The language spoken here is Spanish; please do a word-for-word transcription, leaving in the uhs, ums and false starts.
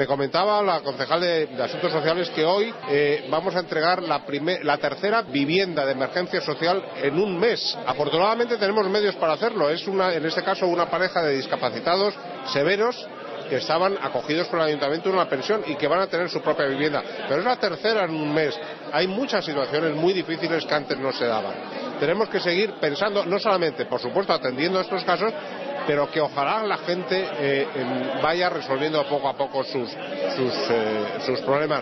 Me comentaba la concejal de, de Asuntos Sociales que hoy eh, vamos a entregar la, primer, la tercera vivienda de emergencia social en un mes. Afortunadamente tenemos medios para hacerlo. Es una, en este caso una pareja de discapacitados severos que estaban acogidos por el ayuntamiento en una pensión y que van a tener su propia vivienda. Pero es la tercera en un mes. Hay muchas situaciones muy difíciles que antes no se daban. Tenemos que seguir pensando, no solamente, por supuesto, atendiendo a estos casos, pero que ojalá la gente eh, vaya resolviendo poco a poco sus, sus, eh, sus problemas.